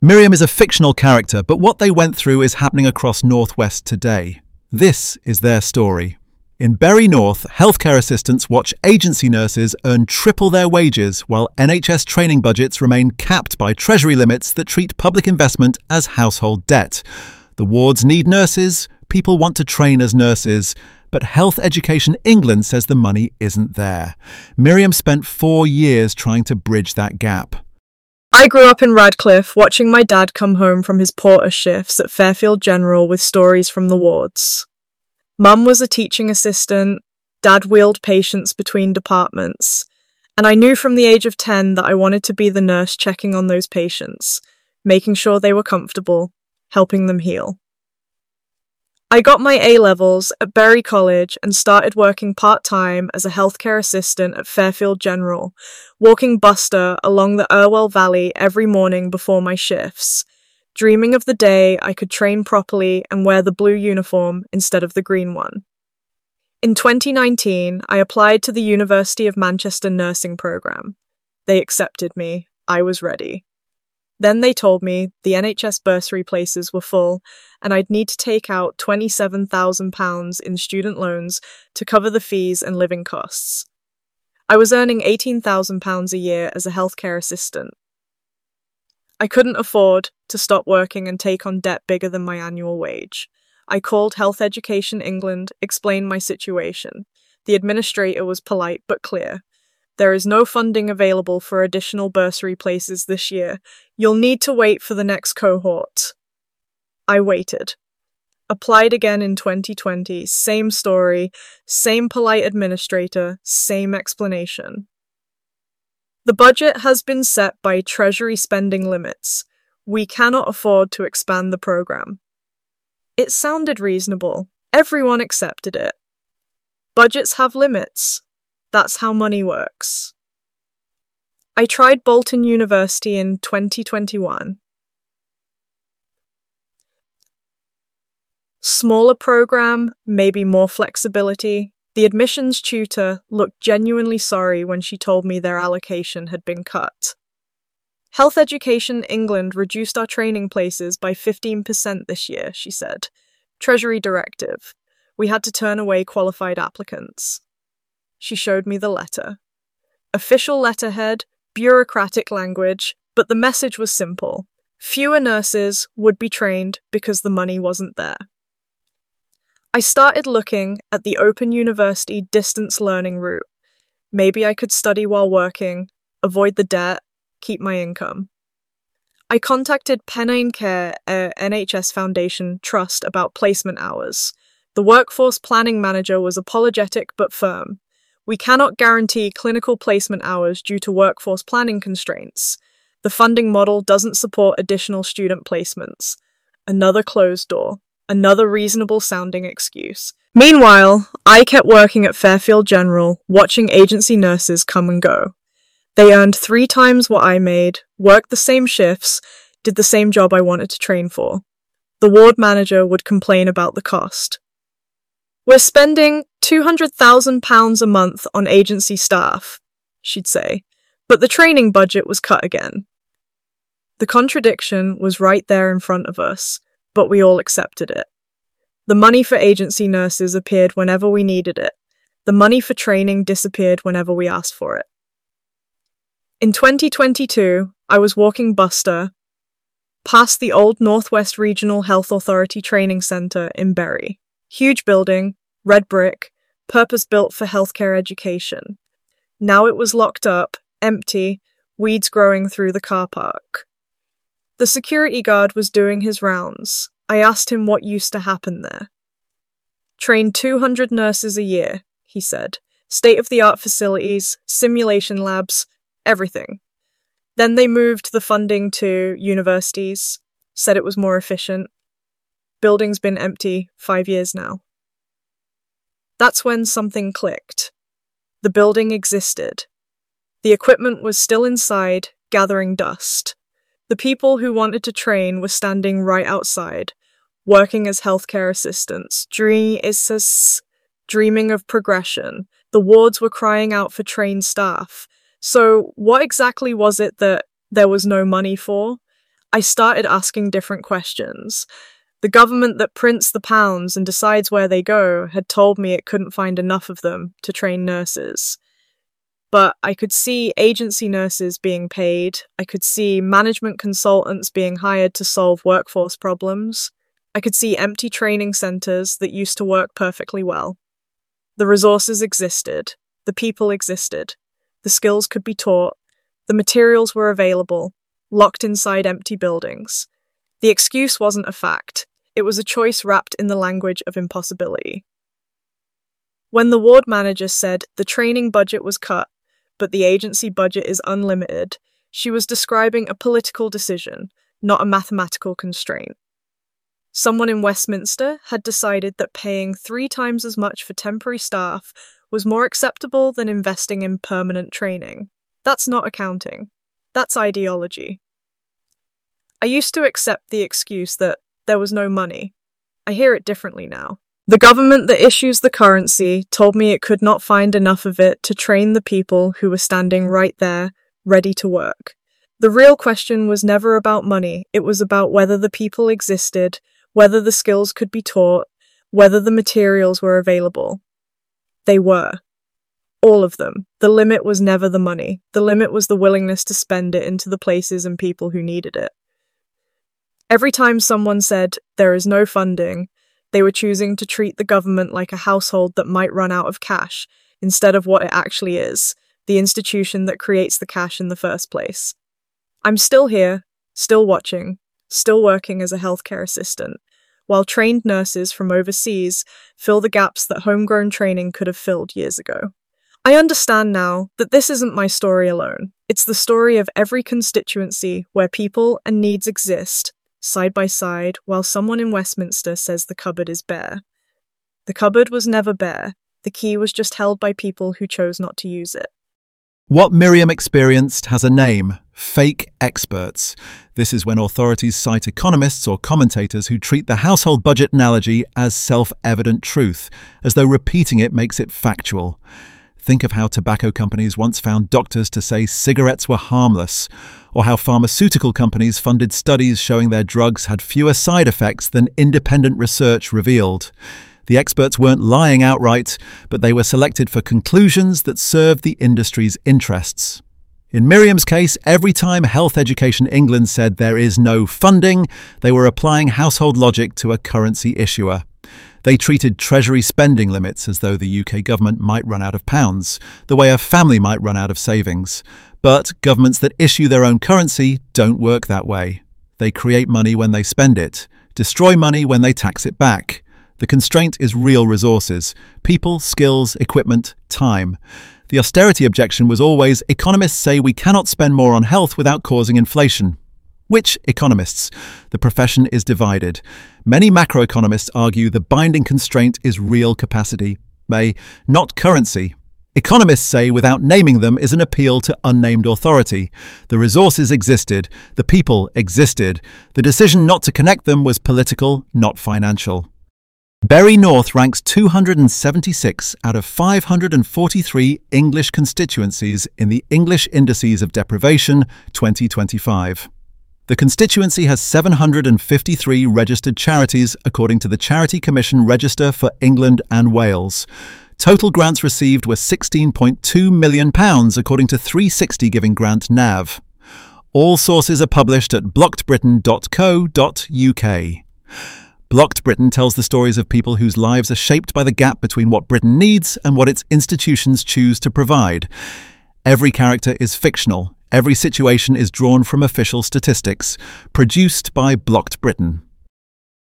Miriam is a fictional character, but what they went through is happening across Northwest today. This is their story. In Bury North, healthcare assistants watch agency nurses earn triple their wages while NHS training budgets remain capped by Treasury limits that treat public investment as household debt. The wards need nurses, people want to train as nurses, but Health Education England says the money isn't there. Miriam spent 4 years trying to bridge that gap. I grew up in Radcliffe, watching my dad come home from his porter shifts at Fairfield General with stories from the wards. Mum was a teaching assistant, Dad wheeled patients between departments, and I knew from the age of 10 that I wanted to be the nurse checking on those patients, making sure they were comfortable, helping them heal. I got my A-levels at Bury College and started working part-time as a healthcare assistant at Fairfield General, walking Buster along the Irwell Valley every morning before my shifts, dreaming of the day I could train properly and wear the blue uniform instead of the green one. In 2019, I applied to the University of Manchester nursing programme. They accepted me. I was ready. Then they told me the NHS bursary places were full and I'd need to take out £27,000 in student loans to cover the fees and living costs. I was earning £18,000 a year as a healthcare assistant. I couldn't afford to stop working and take on debt bigger than my annual wage. I called Health Education England, explained my situation. The administrator was polite but clear. There is no funding available for additional bursary places this year. You'll need to wait for the next cohort. I waited. Applied again in 2020. Same story, same polite administrator, same explanation. The budget has been set by Treasury spending limits. We cannot afford to expand the programme. It sounded reasonable. Everyone accepted it. Budgets have limits. That's how money works. I tried Bolton University in 2021. Smaller program, maybe more flexibility. The admissions tutor looked genuinely sorry when she told me their allocation had been cut. Health Education England reduced our training places by 15% this year, she said. Treasury directive. We had to turn away qualified applicants. She showed me the letter. Official letterhead, bureaucratic language, but the message was simple. Fewer nurses would be trained because the money wasn't there. I started looking at the Open University distance learning route. Maybe I could study while working, avoid the debt, keep my income. I contacted Pennine Care, a NHS Foundation trust, about placement hours. The workforce planning manager was apologetic but firm. We cannot guarantee clinical placement hours due to workforce planning constraints. The funding model doesn't support additional student placements. Another closed door. Another reasonable-sounding excuse. Meanwhile, I kept working at Fairfield General, watching agency nurses come and go. They earned 3 times what I made, worked the same shifts, did the same job I wanted to train for. The ward manager would complain about the cost. We're spending £200,000 a month on agency staff, she'd say, but the training budget was cut again. The contradiction was right there in front of us, but we all accepted it. The money for agency nurses appeared whenever we needed it. The money for training disappeared whenever we asked for it. In 2022, I was walking Buster past the old Northwest Regional Health Authority Training Centre in Bury. Huge building, red brick, purpose-built for healthcare education. Now it was locked up, empty, weeds growing through the car park. The security guard was doing his rounds. I asked him what used to happen there. Train 200 nurses a year, he said. State-of-the-art facilities, simulation labs, everything. Then they moved the funding to universities, said it was more efficient. Building's been empty 5 years now. That's when something clicked. The building existed. The equipment was still inside, gathering dust. The people who wanted to train were standing right outside, working as healthcare assistants, dreaming of progression. The wards were crying out for trained staff. So what exactly was it that there was no money for? I started asking different questions. The government that prints the pounds and decides where they go had told me it couldn't find enough of them to train nurses. But I could see agency nurses being paid. I could see management consultants being hired to solve workforce problems. I could see empty training centres that used to work perfectly well. The resources existed. The people existed. The skills could be taught. The materials were available, locked inside empty buildings. The excuse wasn't a fact. It was a choice wrapped in the language of impossibility. When the ward manager said the training budget was cut, but the agency budget is unlimited, she was describing a political decision, not a mathematical constraint. Someone in Westminster had decided that paying 3 times as much for temporary staff was more acceptable than investing in permanent training. That's not accounting. That's ideology. I used to accept the excuse that there was no money. I hear it differently now. The government that issues the currency told me it could not find enough of it to train the people who were standing right there, ready to work. The real question was never about money. It was about whether the people existed, whether the skills could be taught, whether the materials were available. They were. All of them. The limit was never the money. The limit was the willingness to spend it into the places and people who needed it. Every time someone said, there is no funding, they were choosing to treat the government like a household that might run out of cash, instead of what it actually is, the institution that creates the cash in the first place. I'm still here, still watching, still working as a healthcare assistant, while trained nurses from overseas fill the gaps that homegrown training could have filled years ago. I understand now that this isn't my story alone. It's the story of every constituency where people and needs exist, side by side, while someone in Westminster says the cupboard is bare. The cupboard was never bare. The key was just held by people who chose not to use it. What Miriam experienced has a name: fake experts. This is when authorities cite economists or commentators who treat the household budget analogy as self-evident truth, as though repeating it makes it factual. Think of how tobacco companies once found doctors to say cigarettes were harmless, or how pharmaceutical companies funded studies showing their drugs had fewer side effects than independent research revealed. The experts weren't lying outright, but they were selected for conclusions that served the industry's interests. In Miriam's case, every time Health Education England said there is no funding, they were applying household logic to a currency issuer. They treated Treasury spending limits as though the UK government might run out of pounds, the way a family might run out of savings. But governments that issue their own currency don't work that way. They create money when they spend it, destroy money when they tax it back. The constraint is real resources: people, skills, equipment, time. The austerity objection was always, economists say we cannot spend more on health without causing inflation. Which economists? The profession is divided. Many macroeconomists argue the binding constraint is real capacity, not currency. Economists say without naming them is an appeal to unnamed authority. The resources existed, the people existed. The decision not to connect them was political, not financial. Bury North ranks 276 out of 543 English constituencies in the English Indices of Deprivation 2025. The constituency has 753 registered charities according to the Charity Commission Register for England and Wales. Total grants received were £16.2 million according to 360 Giving Grant NAV. All sources are published at blockedbritain.co.uk. Blocked Britain tells the stories of people whose lives are shaped by the gap between what Britain needs and what its institutions choose to provide. Every character is fictional. Every situation is drawn from official statistics. Produced by Blocked Britain.